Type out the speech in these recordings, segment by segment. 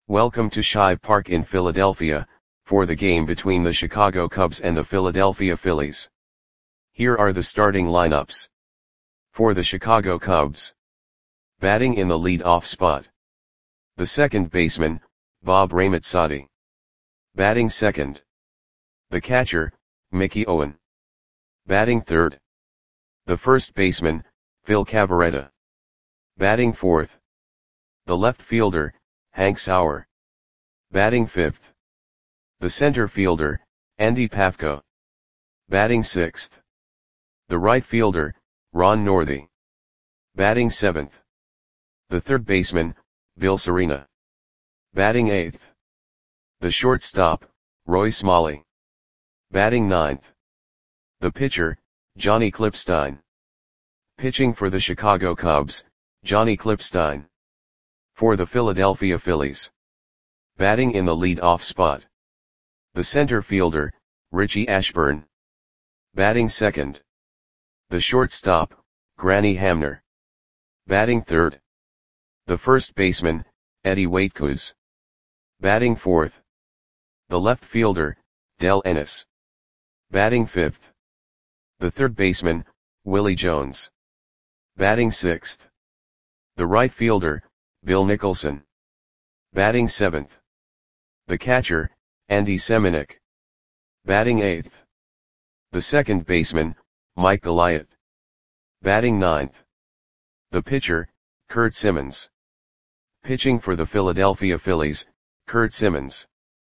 Welcome to Shive Park in Philadelphia, for the game between the Chicago Cubs and the Philadelphia Phillies. Here are the starting lineups. For the Chicago Cubs. Batting in the lead-off spot. The second baseman, Bob Raymatsadi. Batting second. The catcher, Mickey Owen. Batting third. The first baseman, Phil Cavarretta. Batting fourth. The left fielder, Hank Sauer. Batting fifth. The center fielder, Andy Pafko. Batting sixth. The right fielder, Ron Northey. Batting seventh. The third baseman, Bill Serena. Batting eighth. The shortstop, Roy Smalley. Batting ninth. The pitcher, Johnny Klippstein. Pitching for the Chicago Cubs, Johnny Klippstein. For the Philadelphia Phillies. Batting in the lead-off spot. The center fielder, Richie Ashburn. Batting second. The shortstop, Granny Hamner. Batting third. The first baseman, Eddie Waitkus. Batting fourth. The left fielder, Del Ennis. Batting fifth. The third baseman, Willie Jones. Batting sixth. The right fielder, Bill Nicholson. Batting seventh. The catcher, Andy Semenuk. Batting eighth. The second baseman, Mike Goliath. Batting ninth. The pitcher, Curt Simmons. Pitching for the Philadelphia Phillies, Curt Simmons.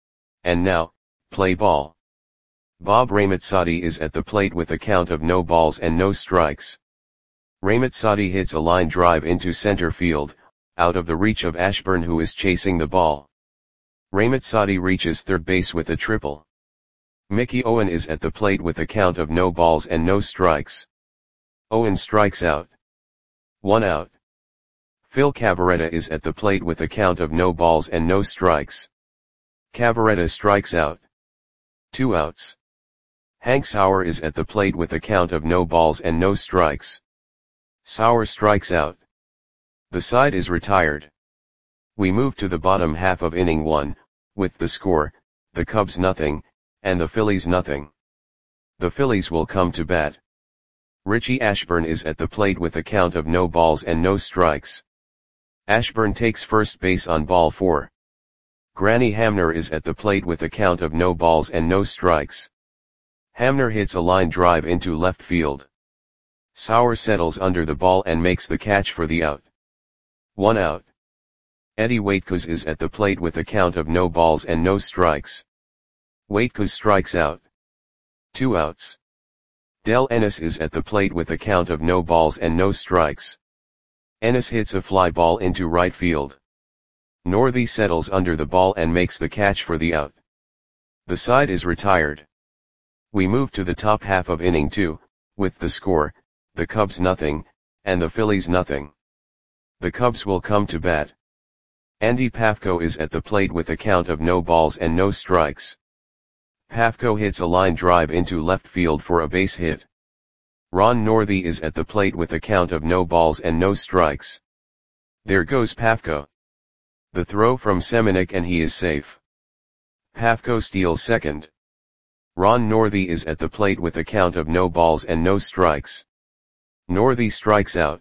And now, play ball. Bob Raymatsadi is at the plate with a count of no balls and no strikes. Raymatsadi hits a line drive into center field, out of the reach of Ashburn, who is chasing the ball. Raymatsadi reaches third base with a triple. Mickey Owen is at the plate with a count of no balls and no strikes. Owen strikes out. 1 out. Phil Cavarretta is at the plate with a count of no balls and no strikes. Cavarretta strikes out. 2 outs. Hank Sauer is at the plate with a count of no balls and no strikes. Sauer strikes out. The side is retired. We move to the bottom half of inning 1, with the score, the Cubs nothing, and the Phillies nothing. The Phillies will come to bat. Richie Ashburn is at the plate with a count of no balls and no strikes. Ashburn takes first base on ball 4. Granny Hamner is at the plate with a count of no balls and no strikes. Hamner hits a line drive into left field. Sauer settles under the ball and makes the catch for the out. 1 out. Eddie Waitkus is at the plate with a count of no balls and no strikes. Waitkus strikes out. 2 outs. Del Ennis is at the plate with a count of no balls and no strikes. Ennis hits a fly ball into right field. Northey settles under the ball and makes the catch for the out. The side is retired. We move to the top half of inning 2, with the score, the Cubs nothing, and the Phillies nothing. The Cubs will come to bat. Andy Pafko is at the plate with a count of no balls and no strikes. Pafko hits a line drive into left field for a base hit. Ron Northey is at the plate with a count of no balls and no strikes. There goes Pafko. The throw from Semenuk and he is safe. Pafko steals second. Ron Northey is at the plate with a count of no balls and no strikes. Northey strikes out.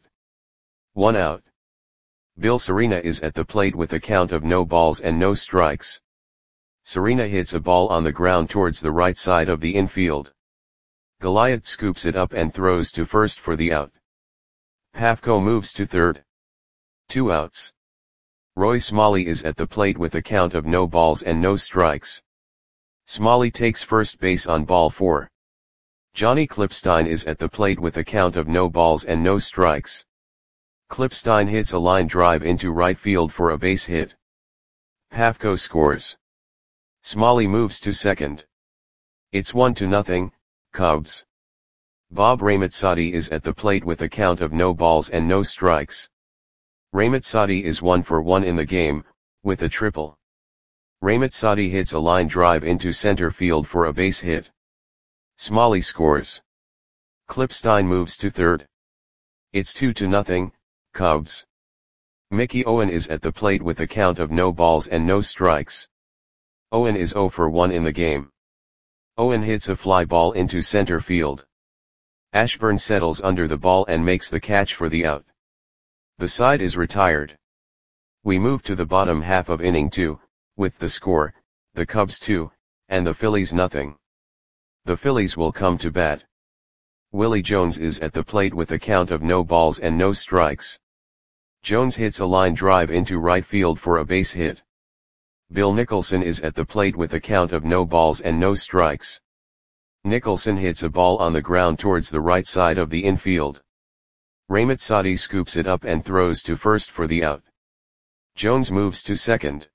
1 out. Bill Serena is at the plate with a count of no balls and no strikes. Serena hits a ball on the ground towards the right side of the infield. Goliath scoops it up and throws to first for the out. Pafko moves to third. 2 outs. Roy Smalley is at the plate with a count of no balls and no strikes. Smalley takes first base on ball 4. Johnny Klippstein is at the plate with a count of no balls and no strikes. Klippstein hits a line drive into right field for a base hit. Pafko scores. Smalley moves to second. It's 1-0, Cubs. Bob Raymatsadi is at the plate with a count of no balls and no strikes. Raymatsadi is 1 for 1 in the game, with a triple. Raymatsadi hits a line drive into center field for a base hit. Smalley scores. Klippstein moves to third. It's 2-0, Cubs. Mickey Owen is at the plate with a count of no balls and no strikes. Owen is 0 for 1 in the game. Owen hits a fly ball into center field. Ashburn settles under the ball and makes the catch for the out. The side is retired. We move to the bottom half of inning 2, with the score, the Cubs 2, and the Phillies nothing. The Phillies will come to bat. Willie Jones is at the plate with a count of no balls and no strikes. Jones hits a line drive into right field for a base hit. Bill Nicholson is at the plate with a count of no balls and no strikes. Nicholson hits a ball on the ground towards the right side of the infield. Ramitsati scoops it up and throws to first for the out. Jones moves to second.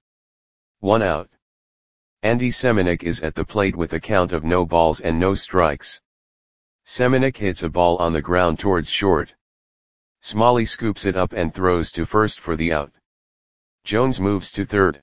1 out. Andy Semenuk is at the plate with a count of no balls and no strikes. Semenuk hits a ball on the ground towards short. Smalley scoops it up and throws to first for the out. Jones moves to third.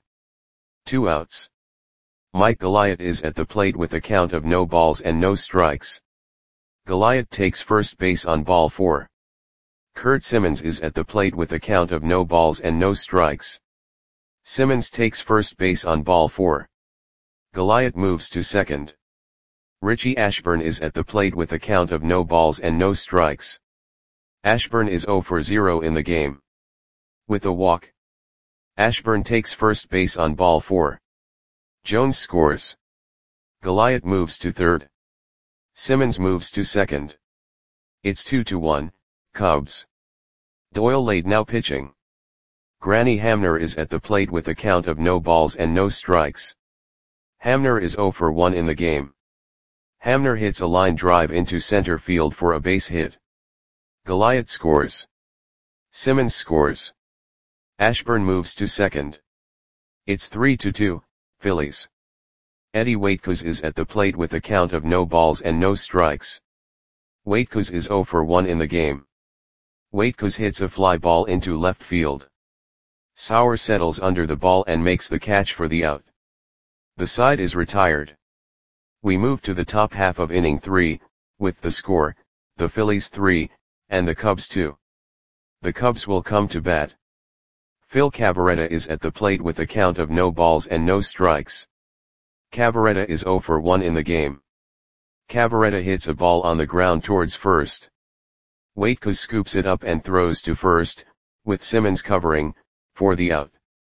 2 outs. Mike Goliath is at the plate with a count of no balls and no strikes. Goliath takes first base on ball 4. Kurt Simmons is at the plate with a count of no balls and no strikes. Simmons takes first base on ball 4. Goliath moves to second. Richie Ashburn is at the plate with a count of no balls and no strikes. Ashburn is 0 for 0 in the game. With a walk. Ashburn takes first base on ball 4. Jones scores. Goliath moves to third. Simmons moves to second. It's 2-1, Cubs. Doyle Lade now pitching. Granny Hamner is at the plate with a count of no balls and no strikes. Hamner is 0 for 1 in the game. Hamner hits a line drive into center field for a base hit. Goliath scores. Simmons scores. Ashburn moves to second. It's 3-2, Phillies. Eddie Waitkus is at the plate with a count of no balls and no strikes. Waitkus is 0 for 1 in the game. Waitkus hits a fly ball into left field. Sauer settles under the ball and makes the catch for the out. The side is retired. We move to the top half of inning 3, with the score, the Phillies 3, and the Cubs 2. The Cubs will come to bat. Phil Cavarretta is at the plate with a count of no balls and no strikes. Cavarretta is 0 for 1 in the game. Cavarretta hits a ball on the ground towards first. Waitkus scoops it up and throws to first, with Simmons covering, for the out.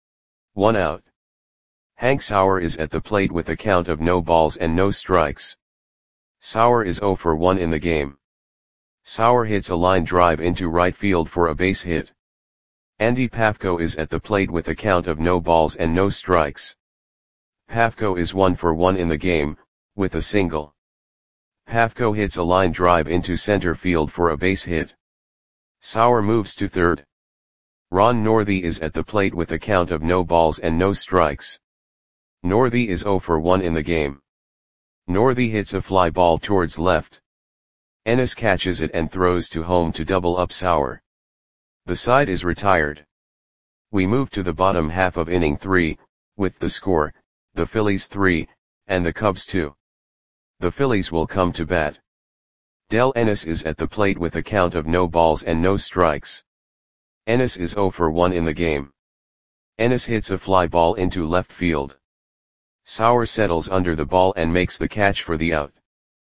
1 out. Hank Sauer is at the plate with a count of no balls and no strikes. Sauer is 0 for 1 in the game. Sauer hits a line drive into right field for a base hit. Andy Pafko is at the plate with a count of no balls and no strikes. Pafko is 1 for 1 in the game, with a single. Pafko hits a line drive into center field for a base hit. Sauer moves to third. Ron Northey is at the plate with a count of no balls and no strikes. Northey is 0 for 1 in the game. Northey hits a fly ball towards left. Ennis catches it and throws to home to double up Sauer. The side is retired. We move to the bottom half of inning 3, with the score, the Phillies 3, and the Cubs 2. The Phillies will come to bat. Del Ennis is at the plate with a count of no balls and no strikes. Ennis is 0 for 1 in the game. Ennis hits a fly ball into left field. Sauer settles under the ball and makes the catch for the out.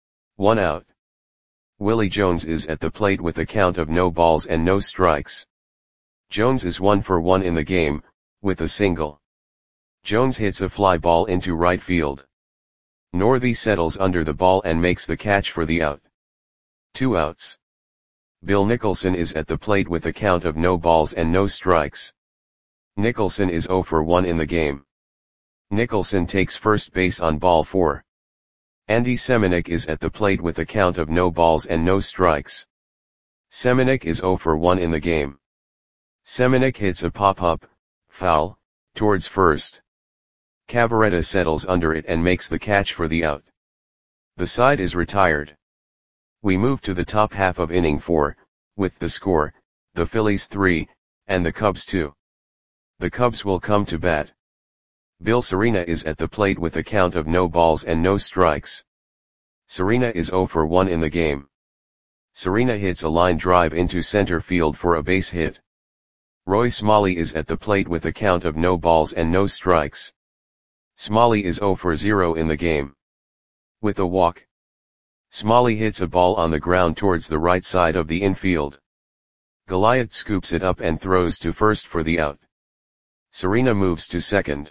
1 out. Willie Jones is at the plate with a count of no balls and no strikes. Jones is 1 for 1 in the game, with a single. Jones hits a fly ball into right field. Northey settles under the ball and makes the catch for the out. 2 outs. Bill Nicholson is at the plate with a count of no balls and no strikes. Nicholson is 0 for 1 in the game. Nicholson takes first base on ball 4. Andy Semenuk is at the plate with a count of no balls and no strikes. Semenuk is 0 for 1 in the game. Semenuk hits a pop-up, foul, towards first. Cavarretta settles under it and makes the catch for the out. The side is retired. We move to the top half of inning 4, with the score, the Phillies 3, and the Cubs 2. The Cubs will come to bat. Bill Serena is at the plate with a count of no balls and no strikes. Serena is 0 for 1 in the game. Serena hits a line drive into center field for a base hit. Roy Smalley is at the plate with a count of no balls and no strikes. Smalley is 0 for 0 in the game. With a walk, Smalley hits a ball on the ground towards the right side of the infield. Goliath scoops it up and throws to first for the out. Serena moves to second.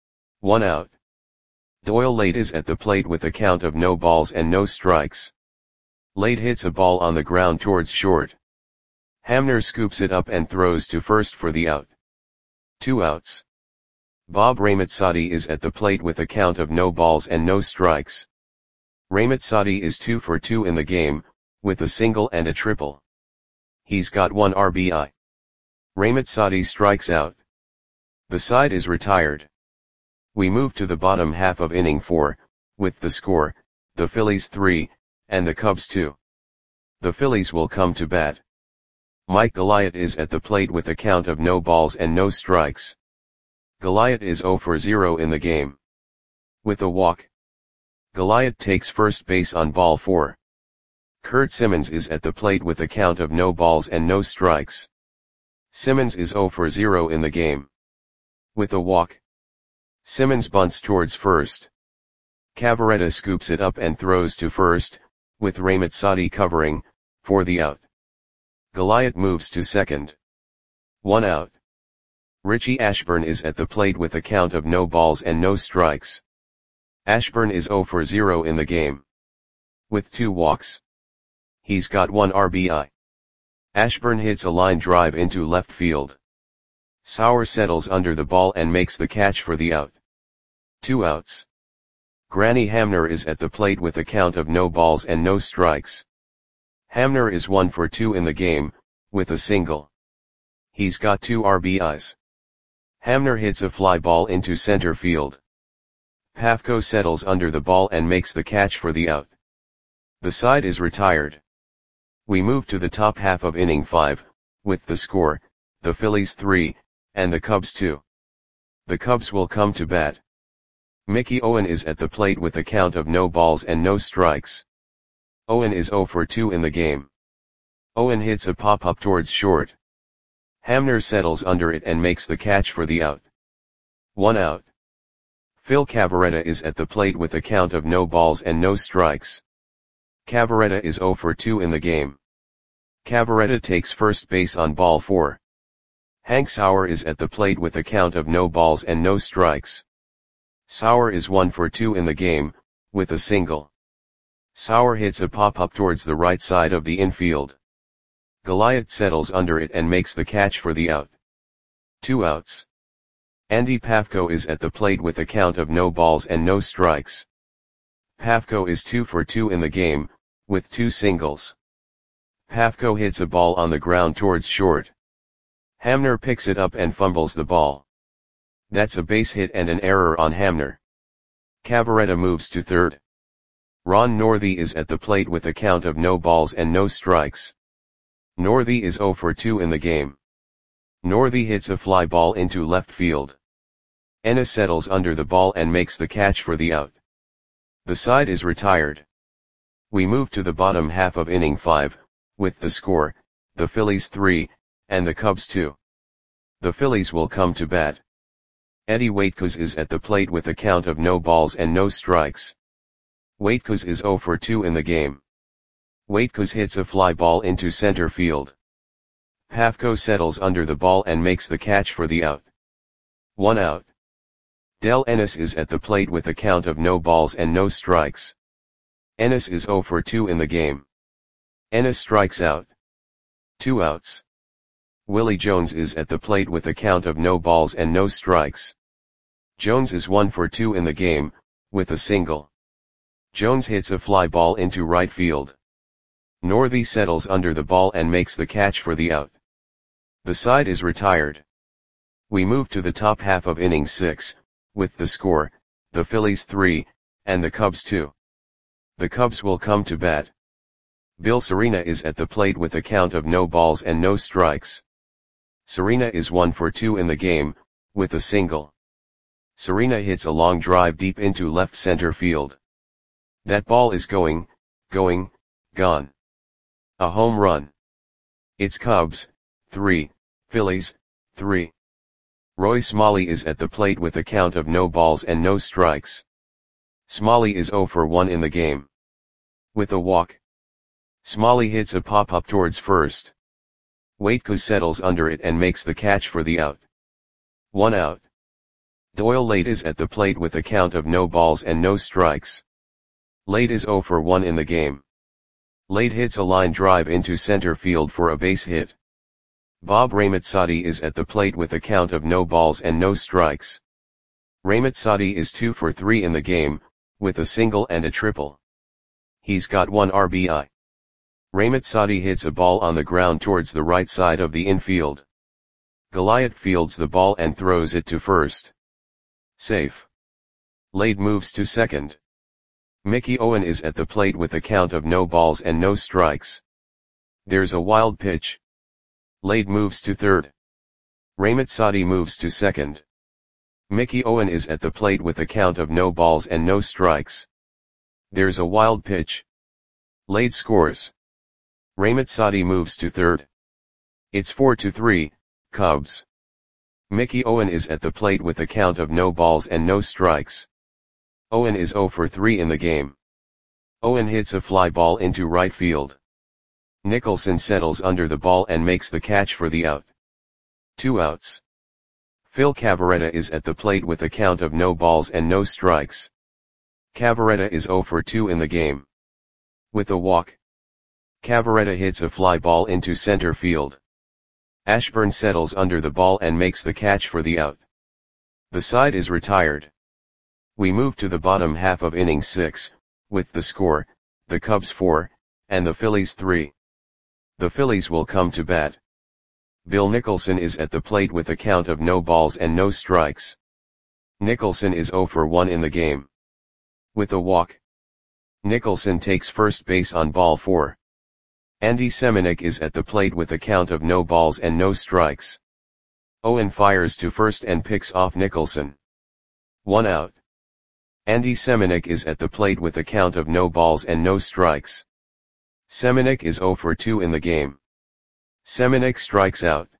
1 out. Doyle Lade is at the plate with a count of no balls and no strikes. Lade hits a ball on the ground towards short. Hamner scoops it up and throws to first for the out. 2 outs. Bob Ramatsadi is at the plate with a count of no balls and no strikes. Ramatsadi is 2 for 2 in the game, with a single and a triple. He's got 1 RBI. Ramatsadi strikes out. The side is retired. We move to the bottom half of inning 4, with the score, the Phillies 3, and the Cubs 2. The Phillies will come to bat. Mike Goliath is at the plate with a count of no balls and no strikes. Goliath is 0 for 0 in the game. With a walk, Goliath takes first base on ball 4. Kurt Simmons is at the plate with a count of no balls and no strikes. Simmons is 0 for 0 in the game. With a walk, Simmons bunts towards first. Cavaretta scoops it up and throws to first, with Ramatsadi covering, for the out. Goliath moves to second. 1 out. Richie Ashburn is at the plate with a count of no balls and no strikes. Ashburn is 0 for 0 in the game. With 2 walks, he's got 1 RBI. Ashburn hits a line drive into left field. Sauer settles under the ball and makes the catch for the out. 2 outs. Granny Hamner is at the plate with a count of no balls and no strikes. Hamner is 1 for 2 in the game, with a single. He's got 2 RBIs. Hamner hits a fly ball into center field. Pafko settles under the ball and makes the catch for the out. The side is retired. We move to the top half of inning 5, with the score, the Phillies 3, and the Cubs 2. The Cubs will come to bat. Mickey Owen is at the plate with a count of no balls and no strikes. Owen is 0 for 2 in the game. Owen hits a pop-up towards short. Hamner settles under it and makes the catch for the out. 1 out. Phil Cavaretta is at the plate with a count of no balls and no strikes. Cavaretta is 0 for 2 in the game. Cavaretta takes first base on ball 4. Hank Sauer is at the plate with a count of no balls and no strikes. Sauer is 1 for 2 in the game, with a single. Sauer hits a pop-up towards the right side of the infield. Goliath settles under it and makes the catch for the out. 2 outs. Andy Pafko is at the plate with a count of no balls and no strikes. Pafko is 2 for 2 in the game, with 2 singles. Pafko hits a ball on the ground towards short. Hamner picks it up and fumbles the ball. That's a base hit and an error on Hamner. Cavaretta moves to third. Ron Northey is at the plate with a count of no balls and no strikes. Northey is 0 for 2 in the game. Northey hits a fly ball into left field. Ennis settles under the ball and makes the catch for the out. The side is retired. We move to the bottom half of inning 5, with the score, the Phillies 3, and the Cubs 2. The Phillies will come to bat. Eddie Waitkos is at the plate with a count of no balls and no strikes. Waitkos is 0 for 2 in the game. Waitkos hits a fly ball into center field. Pafko settles under the ball and makes the catch for the out. 1 out. Del Ennis is at the plate with a count of no balls and no strikes. Ennis is 0 for 2 in the game. Ennis strikes out. 2 outs. Willie Jones is at the plate with a count of no balls and no strikes. Jones is 1 for 2 in the game, with a single. Jones hits a fly ball into right field. Northey settles under the ball and makes the catch for the out. The side is retired. We move to the top half of inning 6, with the score, the Phillies 3, and the Cubs 2. The Cubs will come to bat. Bill Serena is at the plate with a count of no balls and no strikes. Serena is 1 for 2 in the game, with a single. Serena hits a long drive deep into left center field. That ball is gone. A home run. It's Cubs, 3, Phillies, 3. Roy Smalley is at the plate with a count of no balls and no strikes. Smalley is 0 for 1 in the game. With a walk, Smalley hits a pop-up towards first. Waitkus settles under it and makes the catch for the out. 1 out. Doyle Late is at the plate with a count of no balls and no strikes. Late is 0 for 1 in the game. Late hits a line drive into center field for a base hit. Bob Ramazzati is at the plate with a count of no balls and no strikes. Ramazzati is 2 for 3 in the game, with a single and a triple. He's got 1 RBI. Ramazzati hits a ball on the ground towards the right side of the infield. Goliath fields the ball and throws it to first. Safe. Late moves to second. Mickey Owen is at the plate with a count of no balls and no strikes. There's a wild pitch. Late moves to third. Ramazzati moves to second. Mickey Owen is at the plate with a count of no balls and no strikes. There's a wild pitch. Late scores. Ramazzati moves to third. It's 4-3, Cubs. Mickey Owen is at the plate with a count of no balls and no strikes. Owen is 0 for 3 in the game. Owen hits a fly ball into right field. Nicholson settles under the ball and makes the catch for the out. 2 outs. Phil Cavarretta is at the plate with a count of no balls and no strikes. Cavarretta is 0 for 2 in the game. With a walk, Cavarretta hits a fly ball into center field. Ashburn settles under the ball and makes the catch for the out. The side is retired. We move to the bottom half of inning 6, with the score, the Cubs 4, and the Phillies 3. The Phillies will come to bat. Bill Nicholson is at the plate with a count of no balls and no strikes. Nicholson is 0 for 1 in the game. With a walk, Nicholson takes first base on ball 4. Andy Semenuk is at the plate with a count of no balls and no strikes. Owen fires to first and picks off Nicholson. 1 out. Andy Semenuk is at the plate with a count of no balls and no strikes. Semenuk is 0 for 2 in the game. Semenuk strikes out.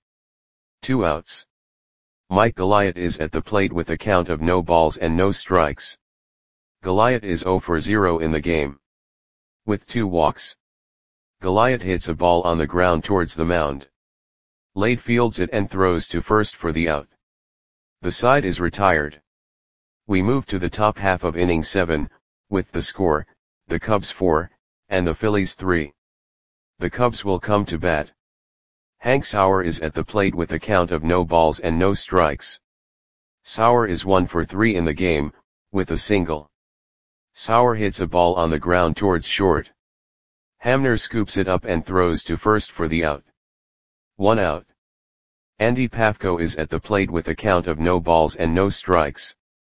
2 outs. Mike Goliath is at the plate with a count of no balls and no strikes. Goliath is 0 for 0 in the game. With 2 walks, Goliath hits a ball on the ground towards the mound. Late fields it and throws to first for the out. The side is retired. We move to the top half of inning 7, with the score, the Cubs 4, and the Phillies 3. The Cubs will come to bat. Hank Sauer is at the plate with a count of no balls and no strikes. Sauer is 1 for 3 in the game, with a single. Sauer hits a ball on the ground towards short. Hamner scoops it up and throws to first for the out. 1 out. Andy Pafko is at the plate with a count of no balls and no strikes.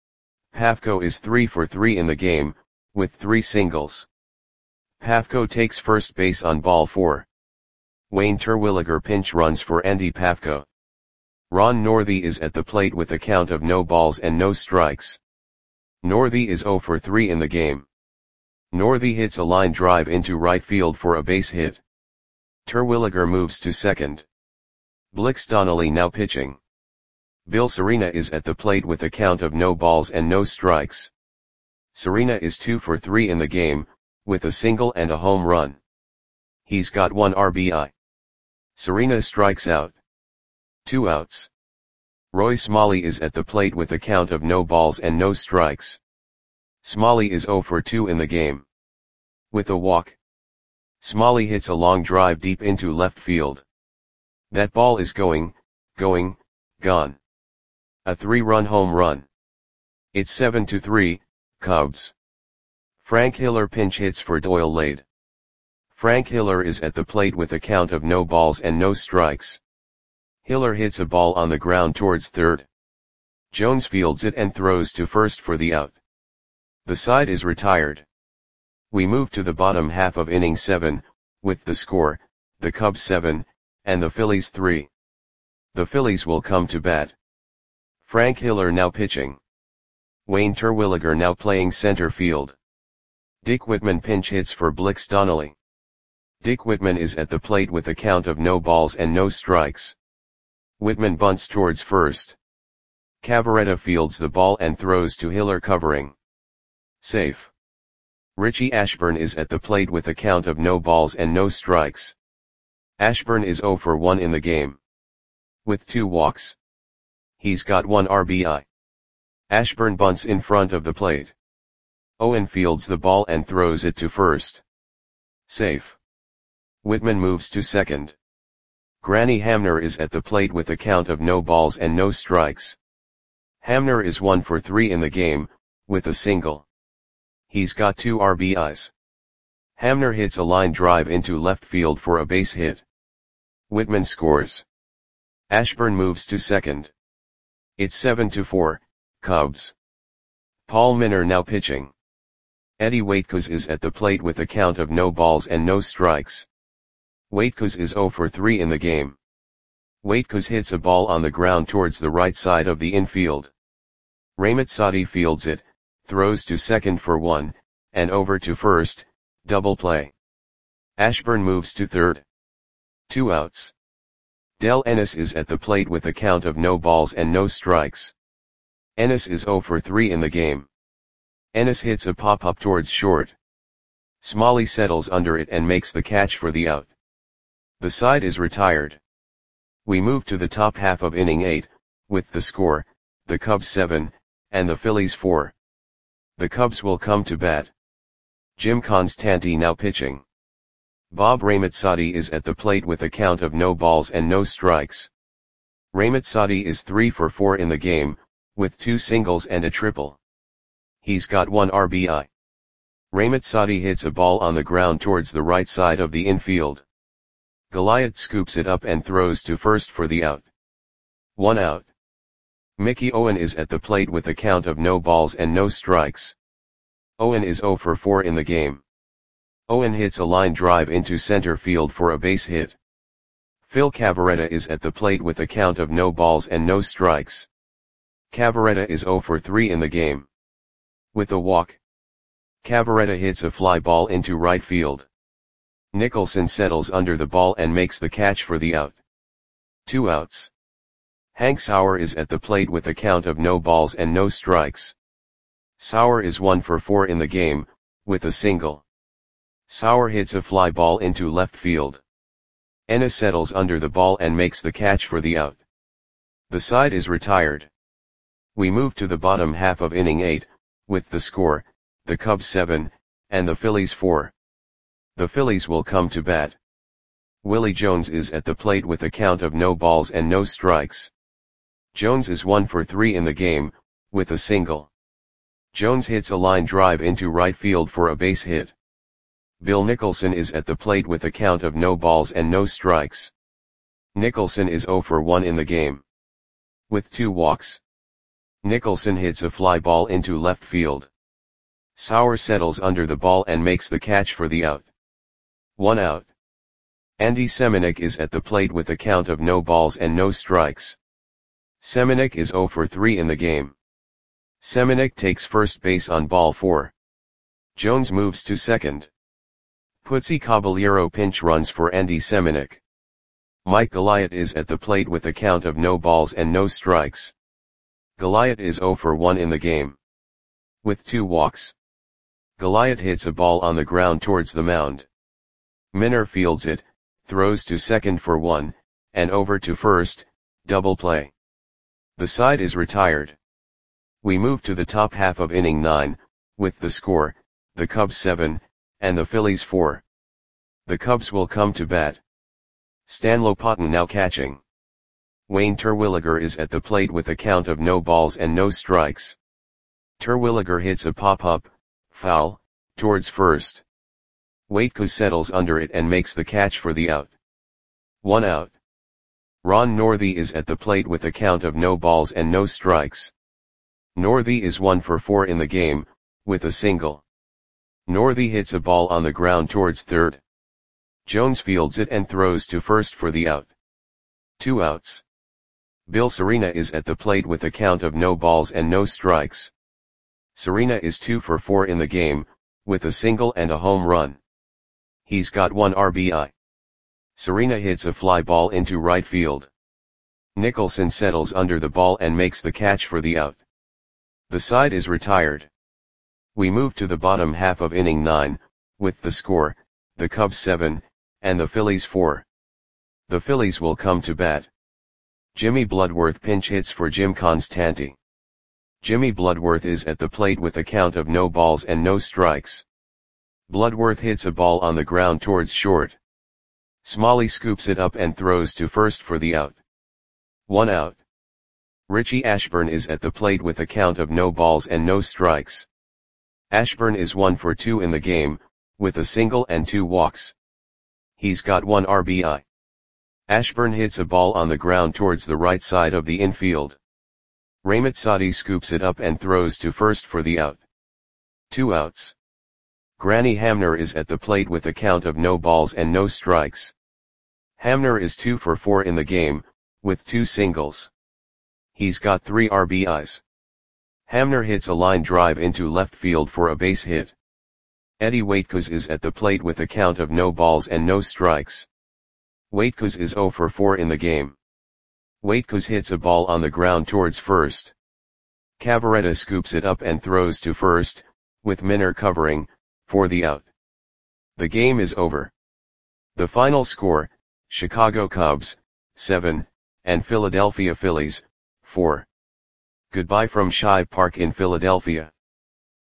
Pafko is 3 for 3 in the game, with 3 singles. Pafko takes first base on ball 4. Wayne Terwilliger pinch runs for Andy Pafko. Ron Northey is at the plate with a count of no balls and no strikes. Northey is 0 for 3 in the game. Northey hits a line drive into right field for a base hit. Terwilliger moves to second. Blix Donnelly now pitching. Bill Serena is at the plate with a count of no balls and no strikes. Serena is 2 for 3 in the game, with a single and a home run. He's got 1 RBI. Serena strikes out. 2 outs. Roy Smalley is at the plate with a count of no balls and no strikes. Smalley is 0 for 2 in the game. With a walk, Smalley hits a long drive deep into left field. That ball is going, gone. A 3-run home run. It's 7-3, Cubs. Frank Hiller pinch hits for Doyle Lade. Frank Hiller is at the plate with a count of no balls and no strikes. Hiller hits a ball on the ground towards third. Jones fields it and throws to first for the out. The side is retired. We move to the bottom half of inning 7, with the score, the Cubs 7, and the Phillies 3. The Phillies will come to bat. Frank Hiller now pitching. Wayne Terwilliger now playing center field. Dick Whitman pinch hits for Blix Donnelly. Dick Whitman is at the plate with a count of no balls and no strikes. Whitman bunts towards first. Cavaretta fields the ball and throws to Hiller covering. Safe. Richie Ashburn is at the plate with a count of no balls and no strikes. Ashburn is 0 for 1 in the game. With 2 walks. He's got 1 RBI. Ashburn bunts in front of the plate. Owen fields the ball and throws it to first. Safe. Whitman moves to second. Granny Hamner is at the plate with a count of no balls and no strikes. Hamner is 1 for 3 in the game, with a single. He's got 2 RBIs. Hamner hits a line drive into left field for a base hit. Whitman scores. Ashburn moves to second. It's 7-4, Cubs. Paul Minor now pitching. Eddie Waitkos is at the plate with a count of no balls and no strikes. Waitkos is 0 for 3 in the game. Waitkos hits a ball on the ground towards the right side of the infield. Ramitsati fields it, throws to second for 1, and over to first, double play. Ashburn moves to third. 2 outs. Del Ennis is at the plate with a count of no balls and no strikes. Ennis is 0 for 3 in the game. Ennis hits a pop-up towards short. Smalley settles under it and makes the catch for the out. The side is retired. We move to the top half of inning 8, with the score, the Cubs 7, and the Phillies 4. The Cubs will come to bat. Jim Constanti now pitching. Bob Ramitsati is at the plate with a count of no balls and no strikes. Ramitsati is 3 for 4 in the game, with 2 singles and a triple. He's got 1 RBI. Ramitsati hits a ball on the ground towards the right side of the infield. Goliath scoops it up and throws to first for the out. 1 out. Mickey Owen is at the plate with a count of no balls and no strikes. Owen is 0 for 4 in the game. Owen hits a line drive into center field for a base hit. Phil Cavaretta is at the plate with a count of no balls and no strikes. Cavaretta is 0 for 3 in the game. With a walk. Cavaretta hits a fly ball into right field. Nicholson settles under the ball and makes the catch for the out. 2 outs. Hank Sauer is at the plate with a count of no balls and no strikes. Sauer is 1 for 4 in the game, with a single. Sauer hits a fly ball into left field. Ennis settles under the ball and makes the catch for the out. The side is retired. We move to the bottom half of inning 8, with the score, the Cubs 7, and the Phillies 4. The Phillies will come to bat. Willie Jones is at the plate with a count of no balls and no strikes. Jones is 1 for 3 in the game, with a single. Jones hits a line drive into right field for a base hit. Bill Nicholson is at the plate with a count of no balls and no strikes. Nicholson is 0 for 1 in the game. With 2 walks. Nicholson hits a fly ball into left field. Sauer settles under the ball and makes the catch for the out. 1 out. Andy Semenuk is at the plate with a count of no balls and no strikes. Semenuk is 0 for 3 in the game. Semenuk takes first base on ball 4. Jones moves to second. Putzi Caballero pinch runs for Andy Semenuk. Mike Goliath is at the plate with a count of no balls and no strikes. Goliath is 0 for 1 in the game. With 2 walks. Goliath hits a ball on the ground towards the mound. Minor fields it, throws to second for 1, and over to first, double play. The side is retired. We move to the top half of inning 9, with the score, the Cubs 7, and the Phillies 4. The Cubs will come to bat. Stan Lopatin now catching. Wayne Terwilliger is at the plate with a count of no balls and no strikes. Terwilliger hits a pop-up, foul, towards first. Waitkos settles under it and makes the catch for the out. 1 out. Ron Northey is at the plate with a count of no balls and no strikes. Northey is 1 for 4 in the game, with a single. Northey hits a ball on the ground towards third. Jones fields it and throws to first for the out. 2 outs. Bill Serena is at the plate with a count of no balls and no strikes. Serena is 2 for 4 in the game, with a single and a home run. He's got 1 RBI. Serena hits a fly ball into right field. Nicholson settles under the ball and makes the catch for the out. The side is retired. We move to the bottom half of inning 9, with the score, the Cubs 7, and the Phillies 4. The Phillies will come to bat. Jimmy Bloodworth pinch hits for Jim Constanti. Jimmy Bloodworth is at the plate with a count of no balls and no strikes. Bloodworth hits a ball on the ground towards short. Smalley scoops it up and throws to first for the out. 1 out. Richie Ashburn is at the plate with a count of no balls and no strikes. Ashburn is 1 for 2 in the game, with a single and 2 walks. He's got 1 RBI. Ashburn hits a ball on the ground towards the right side of the infield. Ramitsadi scoops it up and throws to first for the out. 2 outs. Granny Hamner is at the plate with a count of no balls and no strikes. Hamner is 2 for 4 in the game, with 2 singles. He's got 3 RBIs. Hamner hits a line drive into left field for a base hit. Eddie Waitkos is at the plate with a count of no balls and no strikes. Waitkos is 0 for 4 in the game. Waitkos hits a ball on the ground towards first. Cavaretta scoops it up and throws to first, with Minner covering, for the out. The game is over. The final score, Chicago Cubs, 7, and Philadelphia Phillies, 4. Goodbye from Shive Park in Philadelphia.